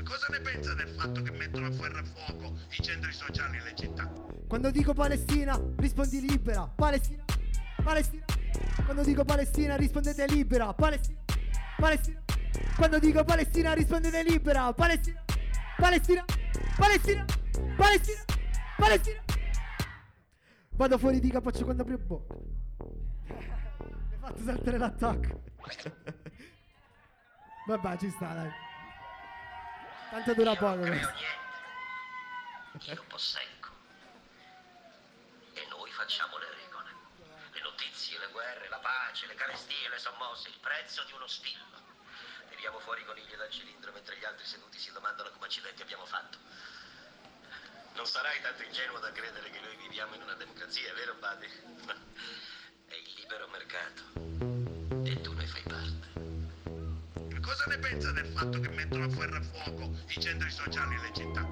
Cosa ne pensa del fatto che mettono a ferro e fuoco i centri sociali e le città? Quando dico Palestina, rispondi libera. Palestina, Palestina. Quando dico Palestina, rispondete libera. Palestina, Palestina. Quando dico Palestina, rispondete libera. Palestina, Palestina, Palestina, Palestina, Palestina. Vado fuori di capoccio quando apri bocca. Mi hai fatto saltare l'attacco. Vabbè, ci sta, dai. Tanto dura poco. Non creo niente. Io posseggo. E noi facciamo le regole. Le notizie, le guerre, la pace, le carestie, le sommosse, il prezzo di uno stillo. Tiriamo fuori i conigli dal cilindro mentre gli altri seduti si domandano come accidenti abbiamo fatto. Non sarai tanto ingenuo da credere che noi viviamo in una democrazia, vero Buddy? È il libero mercato. E tu ne fai parte. Cosa ne pensa del fatto che mettono a ferro e fuoco i centri sociali e le città?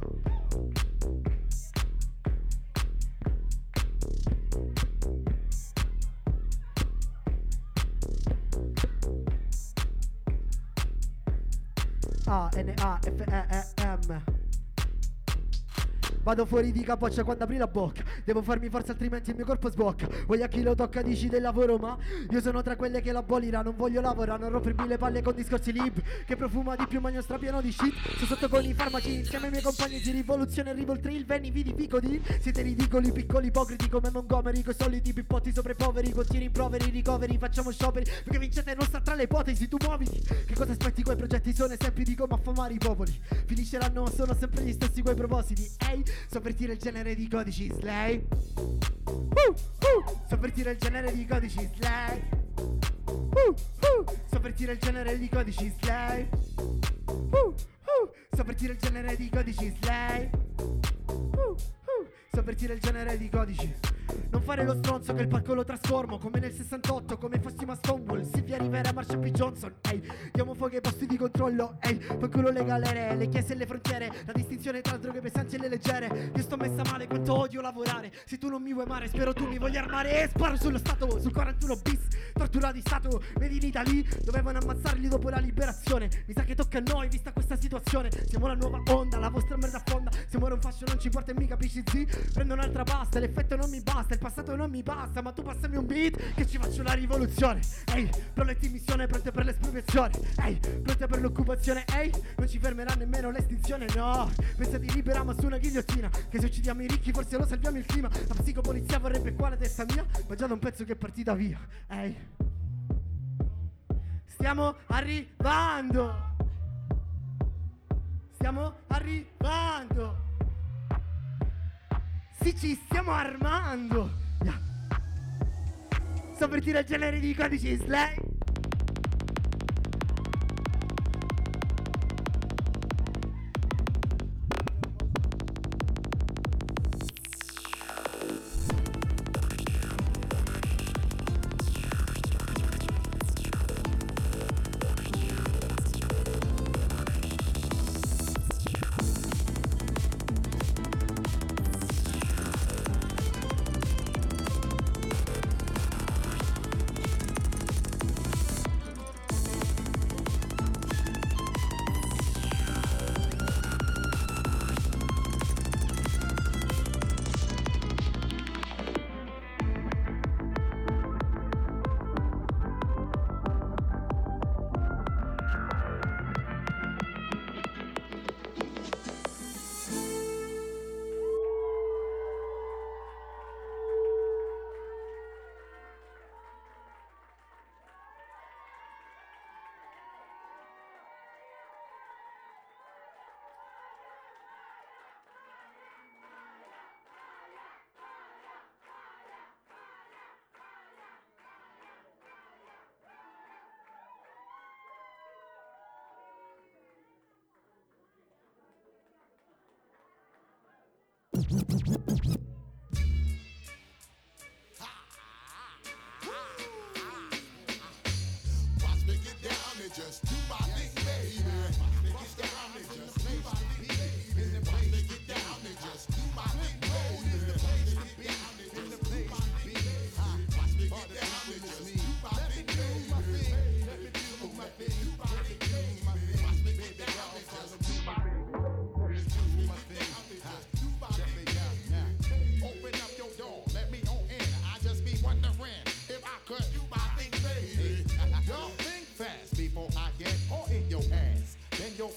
A-N-A-F-E-E-M. Vado fuori di capoccia quando apri la bocca. Devo farmi forza altrimenti il mio corpo sbocca. Voglio a chi lo tocca dici del lavoro, ma io sono tra quelle che l'abolirà. Non voglio lavorare, non rompermi le palle con discorsi lib che profuma di più magno strapieno di shit. Sto sotto con i farmaci insieme ai miei compagni di rivoluzione. Arrivo il trail, venni vidi fico di. Siete ridicoli, piccoli ipocriti come Montgomery, coi soliti pippotti sopra i poveri. Con rimproveri, ricoveri, facciamo scioperi perché vincete non sta tra le ipotesi, tu muoviti. Che cosa aspetti, quei progetti sono esempi di come affamare i popoli. Finisceranno ma sono sempre gli stessi quei propositi. Ehi, sovvertire il genere di codici slay. Sovvertire il genere di codici slay. Sovvertire il genere di codici slay. Sovvertire il genere di codici slay. Sovvertire il genere di codici. Non fare lo stronzo che il palco lo trasformo come nel 68, come fossimo a Stonewall, Silvia Rivera, Marsha P. Johnson. Ehi, diamo fuoco ai posti di controllo. Ehi, fanculo le galere, le chiese e le frontiere, la distinzione tra droghe pesanti e le leggere. Io sto messa male, quanto odio lavorare. Se tu non mi vuoi amare, spero tu mi voglia armare. E sparo sullo stato, sul 41 bis, tortura di stato. Vedi in Italia, dovevano ammazzarli dopo la liberazione. Mi sa che tocca a noi, vista questa situazione. Siamo la nuova onda, la vostra merda affonda. Se muore un fascio non ci porta e mi capisci zi. Prendo un'altra pasta, l'effetto non mi basta, il passato non mi basta, ma tu passami un beat che ci faccio la rivoluzione. Ehi, proletti in missione, pronte per l'espropriazione. Ehi, pronte per l'occupazione. Ehi, non ci fermerà nemmeno l'estinzione, no. Pensa di liberiamo su una ghigliottina, che se uccidiamo i ricchi forse lo salviamo il clima. La psicopolizia vorrebbe qua la testa mia, ma già da un pezzo che è partita via. Ehi, stiamo arrivando. Stiamo arrivando. Sì, ci stiamo armando. Yeah. Sovvertire il genere di codici slay.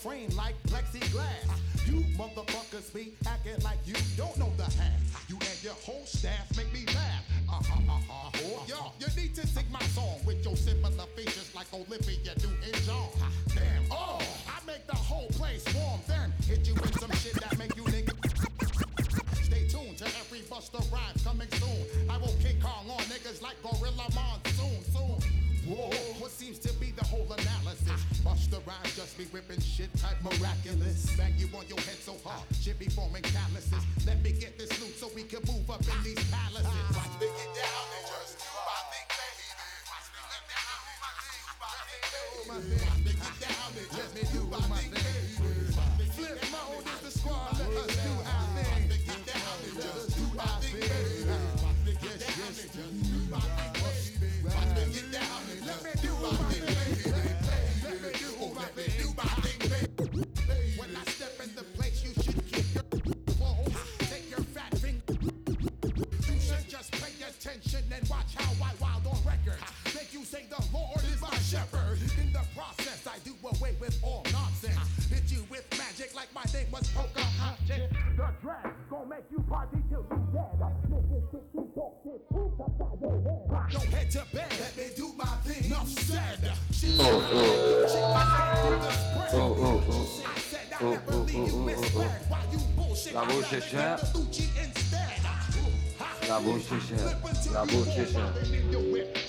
frame like plexiglass. You motherfuckers be acting like you don't know the half. You and your whole staff make me laugh. Yo, you need to sing my song with your similar features like Olivia Newton-John. Damn, oh, I make the whole place warm. Then hit you with some shit that make you niggas. Stay tuned to every Busta Rhymes coming soon. I will King Kong on niggas like Gorilla Monsoon. Soon. Whoa, what seems to be the whole analysis? Busta Rhymes just be whipping shit type miraculous. Bang you on your head so hard, shit be forming calluses. Let me get this loot so we can move up in these palaces. Watch me get down and just do my thing, baby. Watch me get down and just do my thing, baby. Watch me get down and just do my thing, baby. Flip mode is the squad, let us do our thing. Watch me get down and just do my thing, baby. Watch me get down and just do my thing, baby. Watch me get down and let me do my thing, baby. Let me do my thing, baby. When I step in the place, you should keep your clothes. Take your fat finger. You should just pay attention and watch how I wild on record. Make you say the Lord is my shepherd. In the process, I do away with all nonsense. Hit you with magic like my name was Pocahontas. The drag gon' make you party till you dead. Rock your head to bed. Let me do my thing. Enough said. La voce c'è. La voce c'è. La voce c'è.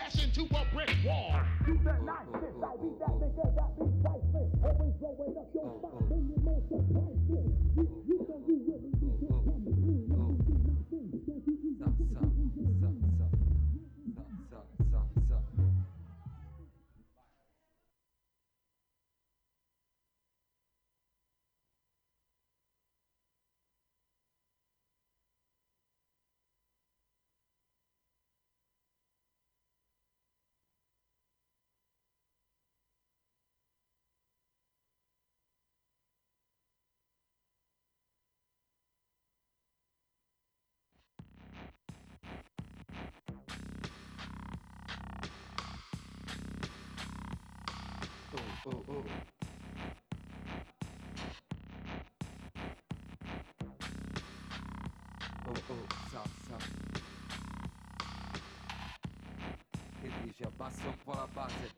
Che dici? Abbassa un po' la base.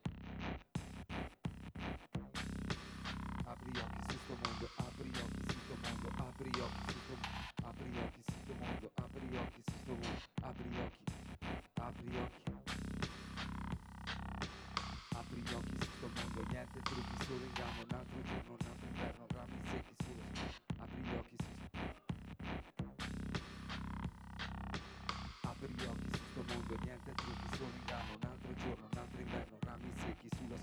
Apri gli occhi su sto mondo, apri gli occhi su sto mondo, apri gli occhi su sto mondo, apri gli occhi su sto mondo, apri gli occhi su sto mondo, apri gli occhi, apri gli occhi. Apri gli occhi su sto mondo, niente trucchi, solo inganno, un altro giorno, un altro inverno, rami secchi sullo. Apri gli occhi su Apri gli occhi su sto mondo, niente trucchi, solo inganno, un altro giorno, un altro inverno, rami secchi sullo.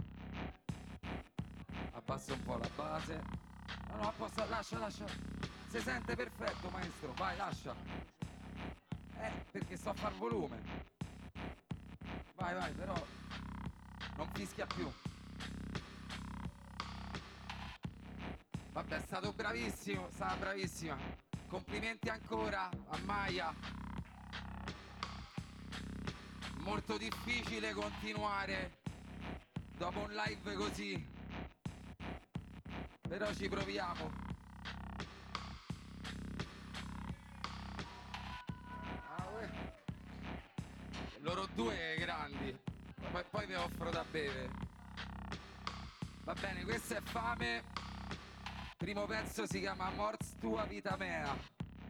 Abbassa un po' la base. No, apposta, lascia. Si sente perfetto, maestro, vai, lascia. Perché sto a far volume. Vai, però non fischia più. Vabbè, è stato bravissimo, stava bravissima. Complimenti ancora a Maya. Molto difficile continuare dopo un live così, però ci proviamo. Loro due grandi, poi vi offro da bere. Va bene, questa è Fame. Primo pezzo si chiama Morts tua vita mea.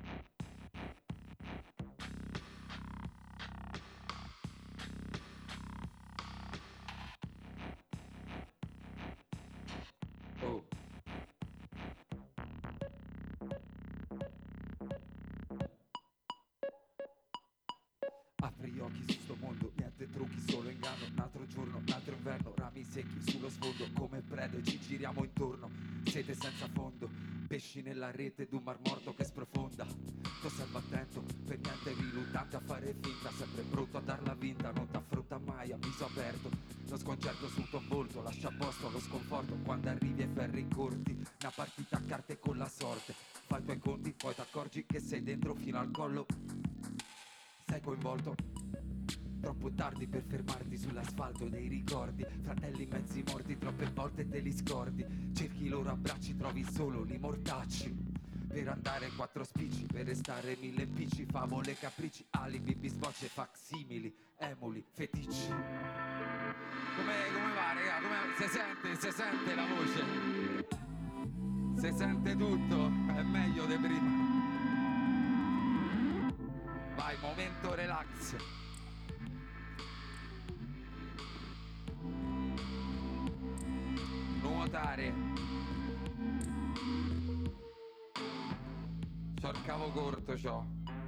Apri gli occhi su sto mondo, niente trucchi, solo inganno. Un altro giorno, un altro inverno, rami secchi sullo sfondo. Come prede ci giriamo intorno, sete senza fondo. Pesci nella rete d'un mar morto che sprofonda. Sto sempre attento, per niente riluttante a fare finta. Sempre pronto a darla vinta, non t'affronta mai a viso aperto. Lo sconcerto sul tuo volto, lascia a posto lo sconforto. Quando arrivi ai ferri corti, una partita a carte con la sorte. Fai i tuoi conti, poi t'accorgi che sei dentro fino al collo. Sei coinvolto, troppo tardi per fermarti sull'asfalto dei ricordi. Fratelli mezzi morti, troppe volte te li scordi. Cerchi cerchi i loro abbracci, trovi solo li mortacci. Per andare in 4 spicci, per restare 1000 impicci, favole, capricci, alibi, bisbocce, facsimili, emuli, feticci. Come va, raga? Se sente la voce? Se sente tutto? È meglio di prima. Vai, momento relax. Nuotare. C'ho il cavo corto, c'ho.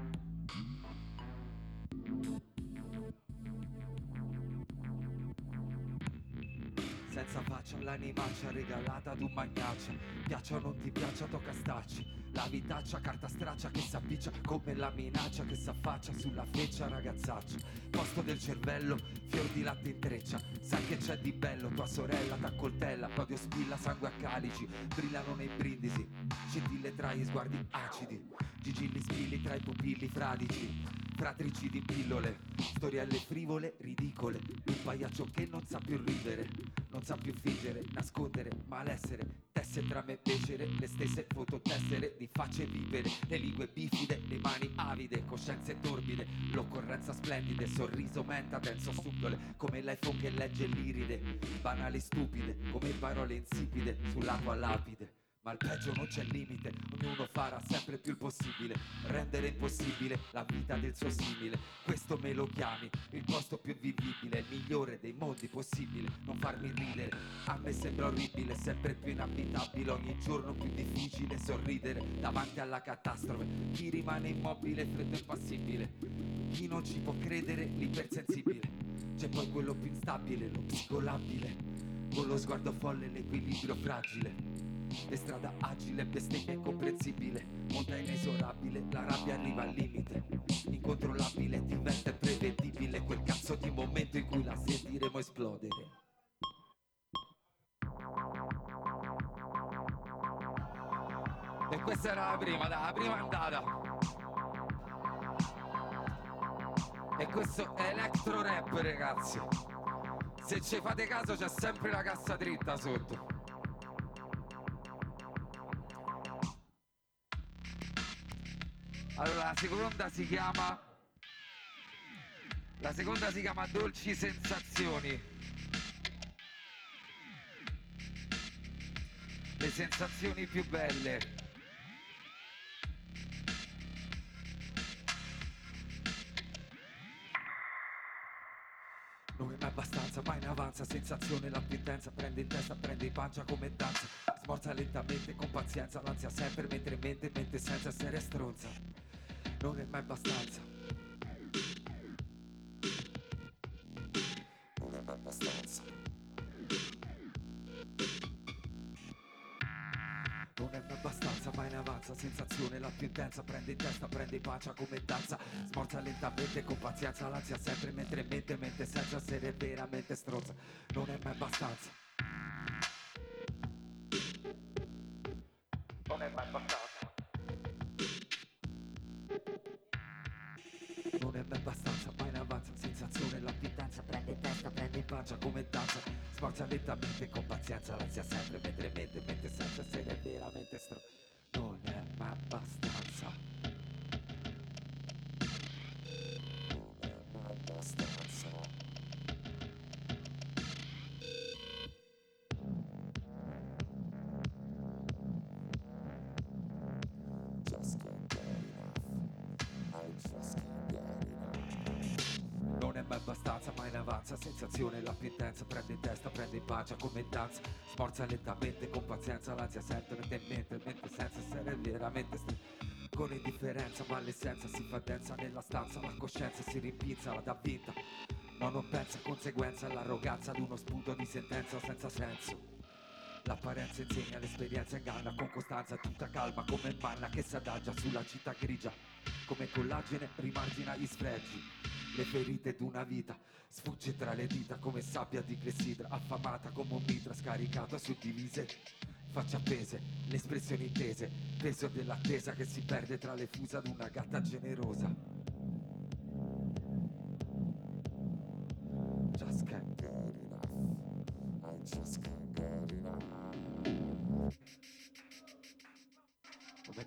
Senza faccia, l'animaccia regalata ad un magnaccia. Piaccia o non ti piaccia, tocca starci. La vitaccia, carta straccia che s'appiccia come la minaccia che s'affaccia sulla feccia ragazzaccia. Posto del cervello, fior di latte in treccia. Sai che c'è di bello, tua sorella t'accoltella, l'odio spilla sangue a calici, brillano nei brindisi, scintille tra gli sguardi acidi, gigilli spilli tra i pupilli fradici, fratrici di pillole, storielle frivole, ridicole, un pagliaccio che non sa più ridere, non sa più fingere, nascondere, malessere, tesse tra me becere, le stesse fototessere di facce vivere, le lingue bifide, le mani avide, coscienze torbide, l'occorrenza splendide, sorriso menta, denso subdole, come l'iPhone che legge l'iride, banali stupide, come parole insipide sulla tua lapide. Ma al peggio non c'è limite, ognuno farà sempre più il possibile, rendere impossibile la vita del suo simile. Questo me lo chiami il posto più vivibile, il migliore dei mondi possibile. Non farmi ridere, a me sembra orribile, sempre più inabitabile, ogni giorno più difficile sorridere davanti alla catastrofe. Chi rimane immobile, freddo e impassibile, chi non ci può credere, l'ipersensibile. C'è poi quello più instabile, lo psicolabile, con lo sguardo folle e l'equilibrio fragile. E strada agile, bestemmia incomprensibile, onda inesorabile, la rabbia arriva al limite, incontrollabile, diventa imprevedibile, quel cazzo di momento in cui la sentiremo esplodere. E questa era la prima, la prima andata. E questo è electro rap, ragazzi. Se ci fate caso c'è sempre la cassa dritta sotto. Allora, la seconda si chiama Dolci Sensazioni. Le sensazioni più belle. Non è mai abbastanza, mai in avanza, sensazione la più intensa, prende in testa, prende in pancia come danza, smorza lentamente con pazienza, l'ansia sempre mentre mente senza essere stronza. Non è mai abbastanza. Non è mai abbastanza. Non è mai abbastanza, mai in avanza, sensazione la più intensa, prende in testa, prende in pancia come danza, smorza lentamente con pazienza, l'ansia sempre mentre mente senza essere veramente stronza. Non è mai abbastanza. Non è mai abbastanza. Non è mai abbastanza, mai in avanza, sensazione la più intensa, prende in testa, prende in pancia come danza, smorza lentamente con pazienza, l'ansia sempre mentre mente senza essere veramente stronza. Non è mai abbastanza. Non è mai abbastanza. Just can't get enough. I just can't get enough. Non è mai abbastanza, mai in avanza, sensazione la più intensa, prende in testa, prende in pancia come danza, smorza lentamente con pazienza, l'ansia sempre mente senza essere veramente con indifferenza, ma l'essenza si fa densa nella stanza, la coscienza si rimpinza, la dà vinta, ma non pensa conseguenza all'arroganza ad uno sputo di sentenza senza senso. L'apparenza insegna, l'esperienza inganna con costanza, tutta calma come manna che s'adagia sulla città grigia, come collagene rimargina gli sfregi, le ferite d'una vita, sfugge tra le dita come sabbia di clessidra, affamata come un mitra scaricato su divise, facce appese, le espressioni tese, peso dell'attesa che si perde tra le fusa d'una gatta generosa. Just can't get enough. I just can't get enough.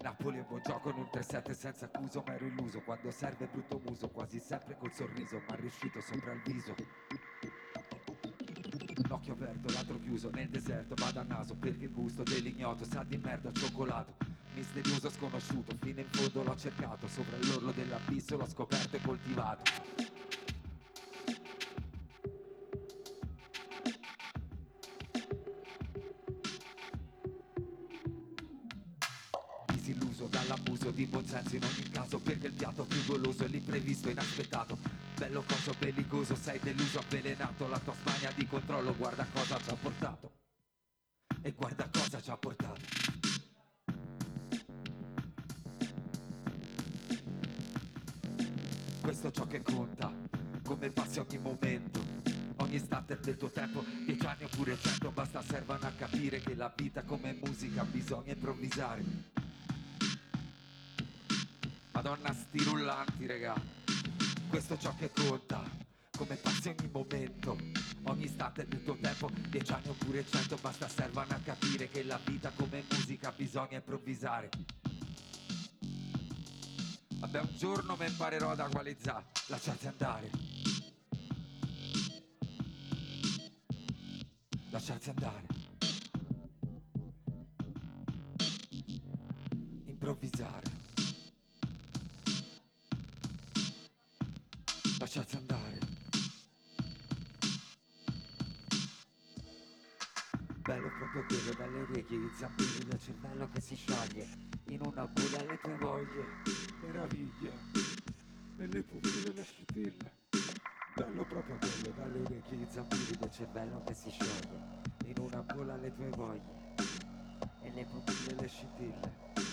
Napoli è buon gioco in un 3-7 senza accuso, ma ero illuso quando serve brutto muso, quasi sempre col sorriso, ma riuscito sopra il viso. Un occhio aperto, l'altro chiuso, nel deserto vado a naso, perché il gusto dell'ignoto sa di merda al cioccolato. Misterioso sconosciuto, fino in fondo l'ho cercato, sopra l'orlo dell'abisso l'ho scoperto e coltivato. Disilluso dall'abuso di buonsenso in ogni caso, perché il piatto più goloso è l'imprevisto inaspettato. Bello coso bellicoso, sei deluso, avvelenato, la tua smania di controllo, guarda cosa ci ha portato. E guarda cosa ci ha portato. Questo è ciò che conta, come passi ogni momento, ogni istante del tuo tempo, 10 anni oppure 100, basta servano a capire che la vita come musica bisogna improvvisare. Madonna sti rullanti regà, questo è ciò che conta, come passi ogni momento, ogni istante del tuo tempo, 10 anni oppure 100, basta servano a capire che la vita come musica bisogna improvvisare. Vabbè, un giorno mi imparerò ad equalizzare, lasciarti andare. Lasciarti andare. Improvvisare. Lasciarti andare. Bello proprio quello dalle orecchie, i zampini del cervello che si scioglie in una bolla alle tue voglie. Meraviglia, nelle pupille le scintille. Bello proprio quello dalle orecchie, i zampini del cervello che si scioglie in una bolla alle tue voglie e le pupille le scintille.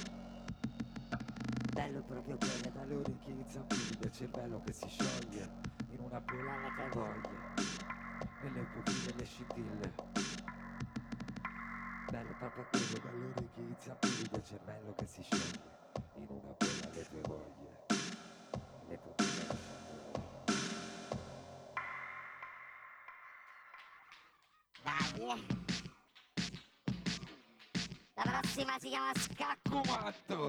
Bello proprio quello dalle orecchie, i zampini del cervello che si scioglie in una bolla alle tue voglie e le pupille le scintille. Bello proprio quello dalle orecchie, i zampini del cervello che si scioglie in una bolla alle tue voglie, le pupille le scintille. Dai. La prossima si chiama Scacco Matto!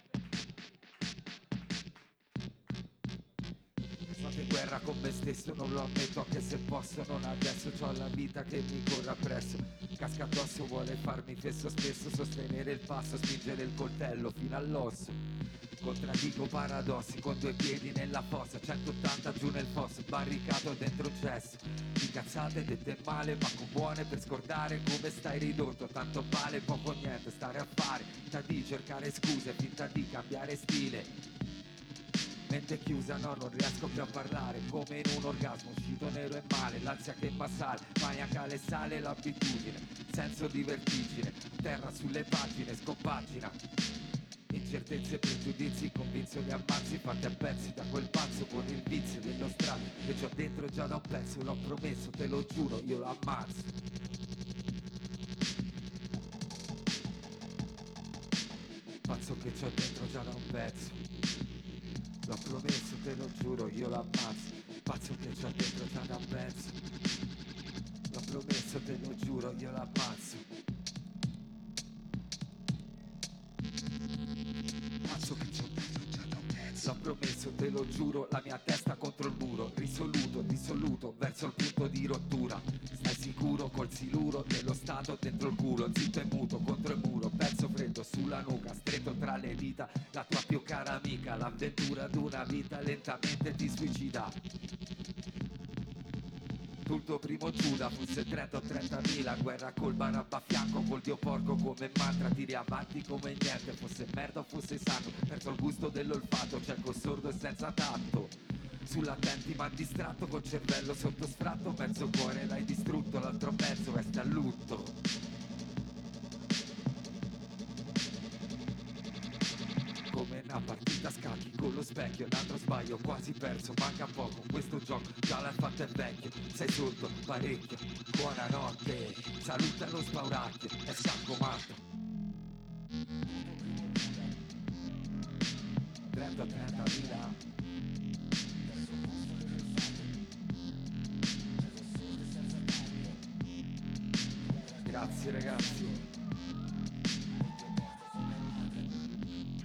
Sono in guerra con me stesso, non lo ammetto anche se posso, non adesso c'ho la vita che mi corre appresso. Casca addosso, vuole farmi fesso spesso, sostenere il passo, spingere il coltello fino all'osso. Contraddico paradossi con 2 piedi nella fossa, 180 giù nel fosso, barricato dentro un cesso. Di cazzate dette male ma con buone per scordare come stai ridotto. Tanto vale poco o niente stare a fare, finta di cercare scuse, finta di cambiare stile. Mente chiusa, no, non riesco più a parlare, come in un orgasmo, uscito nero e male, l'ansia che m'assale, maniacale sale l'abitudine, senso di vertigine, terra sulle pagine, scompagina. Incertezze e pregiudizi, convinzo li ammazzi, fatti a pezzi da quel pazzo con il vizio dello strano, che c'ho dentro già da un pezzo, l'ho promesso, te lo giuro, io lo ammazzo. Pazzo che c'ho dentro già da un pezzo. L'ho promesso, te lo giuro, io l'ammazzo. Pazzo che c'ho dentro già da un pezzo. L'ho promesso, te lo giuro, io l'ammazzo. Pazzo che c'ho dentro già da un pezzo. L'ho promesso, te lo giuro, la mia testa contro il muro. Risoluto, dissoluto, verso il punto di rottura. Stai sicuro col siluro dello stato dentro il culo. Zitto e muto contro il muro, pezzo freddo sulla nuca, stretto tra le dita, la tua più cara amica, l'avventura d'una vita lentamente ti suicida. Tu il tuo primo Giuda fosse 30 o 30.000, guerra col barabba a fianco, col dio porco come mantra, tiri avanti come niente, fosse merda o fosse sangue, perso il gusto dell'olfatto, cieco sordo e senza tatto. Sull'attenti ma distratto, col cervello sotto sfratto, mezzo cuore l'hai distrutto, l'altro mezzo resta a lutto. Come una partita a scacchi con lo specchio, un altro sbaglio quasi perso, manca poco, questo gioco già l'hai fatto è vecchio, sei sotto parecchio, buonanotte, saluta lo spauracchio, è Scacco Matto. 30.000. Grazie ragazzi.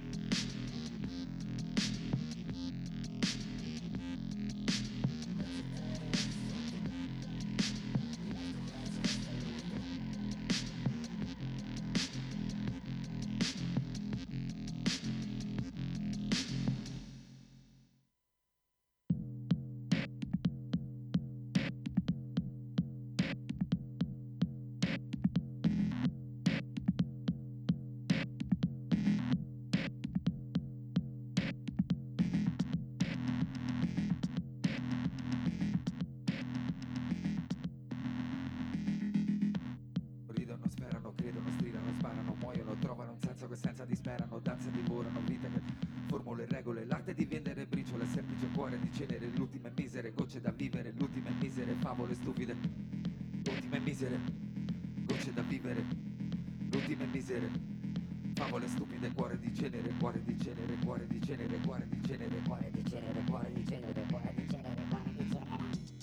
coscienza divorano vite che formule regole, l'arte di vendere briciole, semplice cuore di cenere, l'ultime misere gocce da vivere, l'ultime misere favole stupide, l'ultime misere gocce da vivere, l'ultime misere favole stupide, cuore di cenere, cuore di cenere, cuore di cenere, cuore di cenere, cuore di cenere, cuore di cenere, cuore di cenere, cuore di cenere.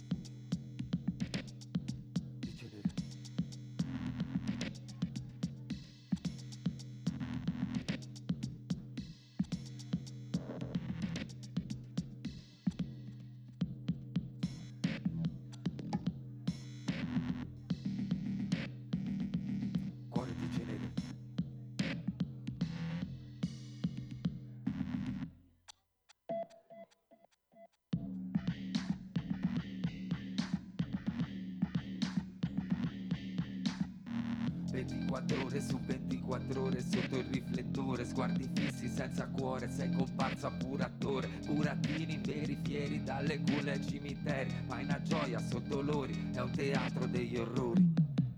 Cuore di cenere. 24 ore su 24 ore sotto il riflettore, sguardi fissi senza cuore, sei comparso a puro attore, burattini veri fieri dalle culle ai cimiteri, ma in una gioia sotto dolori, è un teatro degli orrori.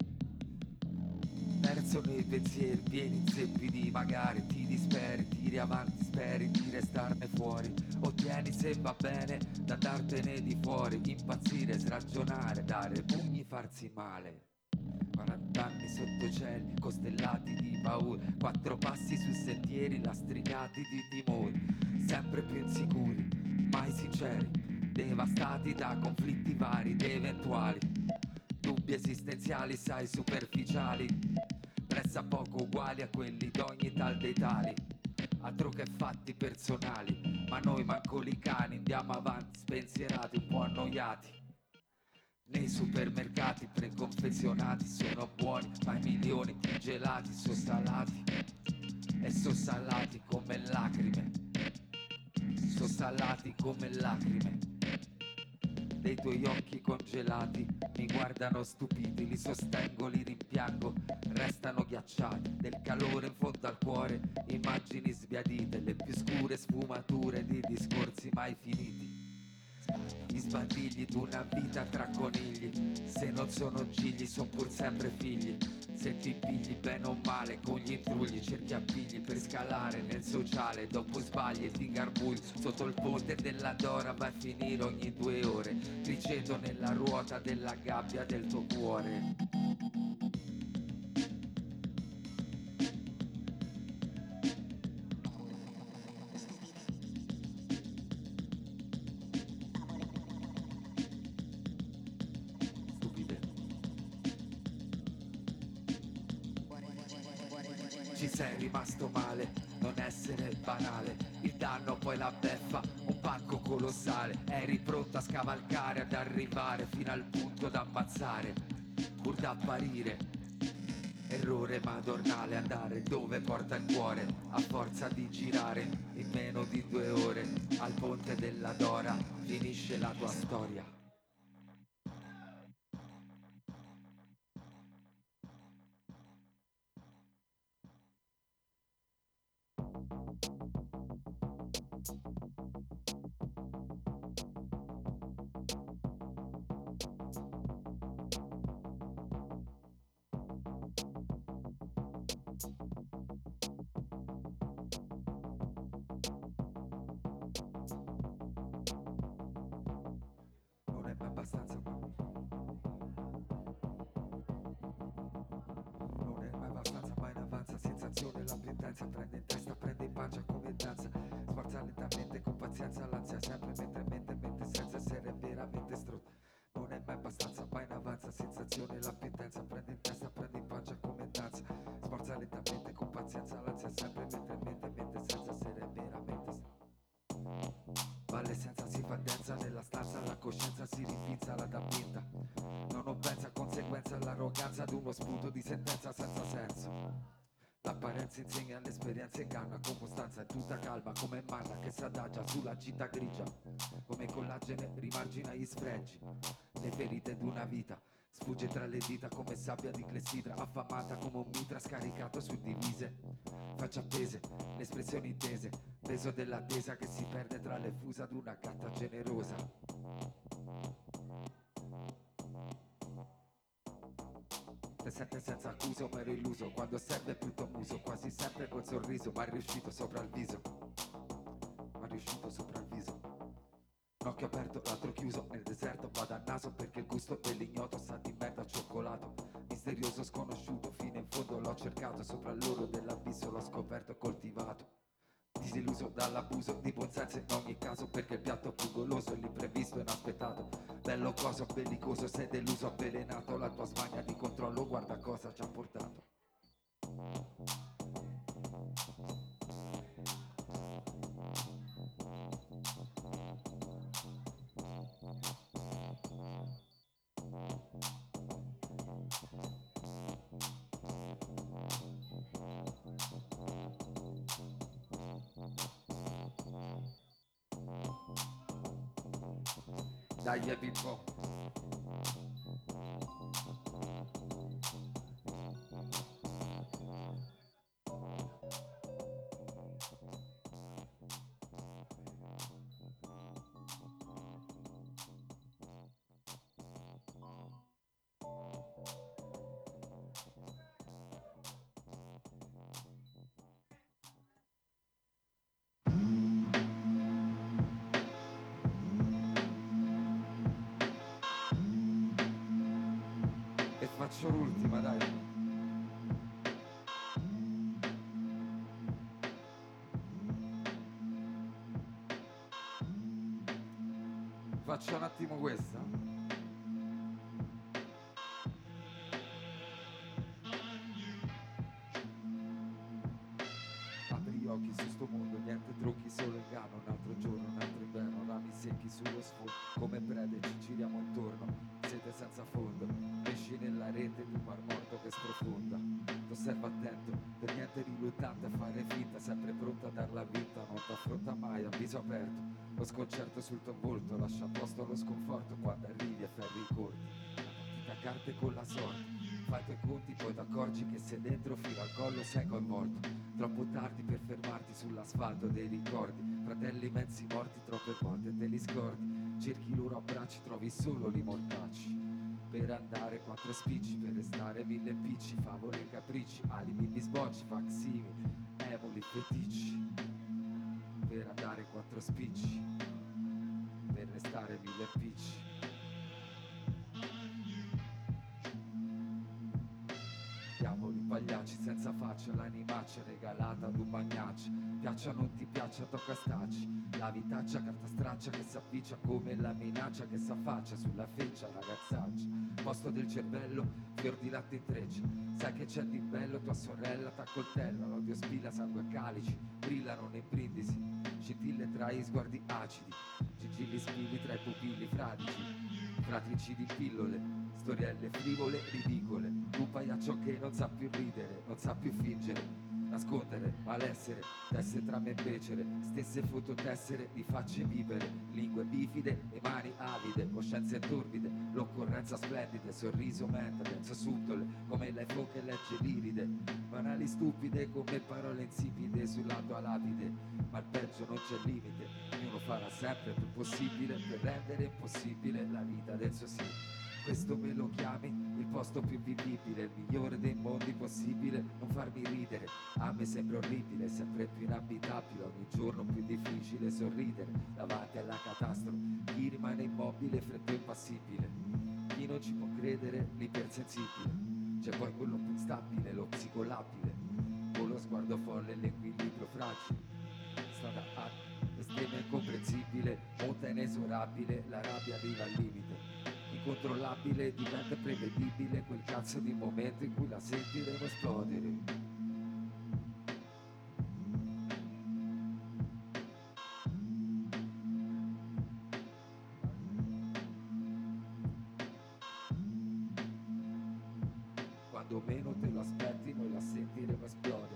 Perso nei pensieri, pieni in zeppi di magari, ti disperi, tiri avanti, speri di restarne fuori, ottieni se va bene da dartene di fuori, impazzire, sragionare, dare pugni, farsi male. 40 anni sotto cieli costellati di paura, 4 passi sui sentieri lastricati di timori, sempre più insicuri, mai sinceri, devastati da conflitti vari ed eventuali, dubbi esistenziali, sai, superficiali, pressa poco uguali a quelli d'ogni tal dei tali, altro che fatti personali, ma noi manco li cani andiamo avanti spensierati, un po' annoiati. Nei supermercati preconfezionati sono buoni, ma i milioni di gelati sono salati e sono salati come lacrime, sono salati come lacrime dei tuoi occhi congelati, mi guardano stupiti, li sostengo, li rimpiango, restano ghiacciati, del calore in fondo al cuore, immagini sbiadite, le più scure sfumature di discorsi mai finiti. Gli sbadigli d'una vita tra conigli, se non sono gigli son pur sempre figli, se ti pigli bene o male con gli intrugli, cerchi appigli per scalare nel sociale, dopo sbagli e ti ingarbugli sotto il ponte della Dora, vai a finire ogni 2 ore, ricedo nella ruota della gabbia del tuo cuore. Ci sei rimasto male, non essere banale, il danno poi la beffa, un pacco colossale, eri pronto a scavalcare, ad arrivare fino al punto d'ammazzare, pur da apparire, errore madornale, andare dove porta il cuore, a forza di girare, in meno di 2 ore, al ponte della Dora, finisce la tua storia. Non è mai abbastanza, non è mai abbastanza, mai in avanza, sensazione, la pendenza, prende in testa, prende in pancia come danza, sforza lentamente con pazienza l'ansia, sempre mentre senza essere veramente strotto. Non è mai abbastanza, mai in avanza, sensazione, la pendenza, prende in testa, prende in pancia come danza, sforza lentamente con pazienza l'ansia, sempre mentre senza essere veramente strotto. Ma l'essenza si fa densa nella stanza, la coscienza si rifizza, la dà vinta. Non ho pensa conseguenza all'arroganza di uno sputo di sentenza senza senso. L'apparenza insegna, l'esperienza inganna, con costanza è tutta calma come manna che s'adagia sulla città grigia. Come collagene rimargina gli sfregi, le ferite d'una vita. Sfugge tra le dita come sabbia di clessidra, affamata come un mitra scaricato su divise. Facce appese, le espressioni tese, peso dell'attesa che si perde tra le fusa d'una gatta generosa. Te sente senza accuso, ma ero illuso. Quando serve più tuo muso, quasi sempre col sorriso. Ma è riuscito sopra il viso. Ma è riuscito sopra il viso. Un occhio aperto, l'altro chiuso. Nel deserto vado a naso perché il gusto dell'ignoto sa di merda al cioccolato. Misterioso sconosciuto, fino in fondo l'ho cercato. Sopra l'oro dell'abisso l'ho scoperto e coltivato. Disilluso dall'abuso di buon senso in ogni caso, perché il piatto più goloso è l'imprevisto e inaspettato. Bello coso, bellicoso, sei deluso, avvelenato. La tua smania di controllo, guarda cosa ci ha portato. Dai Pippo. E faccio l'ultima, dai. Faccio un attimo questa. Apri gli occhi su sto mondo, niente trucchi, solo inganno. Un altro giorno, un altro inverno, rami secchi sullo sfondo. Come prede ci giriamo intorno, sete senza fondo. Pesci nella rete di un mar morto che sprofonda. T'osservo attento, per niente riluttante a fare finta. Sempre pronta a dar la vinta, non t'affronta mai a viso aperto. Lo sconcerto sul tuo volto, lascia posto allo sconforto. Quando arrivi a ferri corti, la partita a carte con la sorte. Fai i tuoi conti, poi t'accorgi che sei dentro fino al collo sei coinvolto. Troppo tardi per fermarti sull'asfalto dei ricordi. Fratelli mezzi morti troppe volte te li scordi. Cerchi i loro abbracci, trovi solo li mortacci. Per andare 4 spicci, per restare 1000 impicci. Favori e capricci, alibi, bisbocci, facsimili, emuli, feticci. Per andare 4 spicci, per restare 1000 impicci. Diavoli pagliacci senza faccia, l'animaccia regalata ad un bagnaccio. Piaccia o non ti piaccia, tocca starci. La vitaccia, carta straccia che s'appiccia come la minaccia che s'affaccia sulla feccia, ragazzaccia. Posto del cervello, fior di latte in treccia. Sai che c'è di bello, tua sorella t'accoltella. L'odio spilla sangue a calici, brillano nei brindisi. Scintille tra gli sguardi acidi, gigilli spilli tra i pupilli fradici. Fratrici di pillole, storielle frivole, ridicole. Un pagliaccio che non sa più ridere, non sa più fingere. Nascondere, malessere, tesse tra me e becere. Stesse fototessere di facce vivere. Lingue bifide e mani avide. Coscienze torbide, l'occorrenza splendide. Sorriso mente, penso subdole, come l'iPhone che legge l'iride. Banali stupide come parole insipide sulla tua lapide. Ma il peggio non c'è limite. Ognuno farà sempre il più possibile per rendere impossibile la vita del suo sì. Questo me lo chiami il posto più vivibile, il migliore dei mondi possibile. Non farmi ridere, a me sembra orribile, sempre più inabitabile, ogni giorno più difficile sorridere davanti alla catastrofe. Chi rimane immobile, freddo e impassibile, chi non ci può credere, l'ipersensibile. C'è poi quello più instabile, lo psicolabile, con lo sguardo folle e l'equilibrio fragile. Strada estrema e incomprensibile, monta inesorabile, la rabbia arriva al limite. Incontrollabile, diventa prevedibile quel cazzo di momento in cui la sentiremo esplodere. Quando meno te lo aspetti noi la sentiremo esplodere.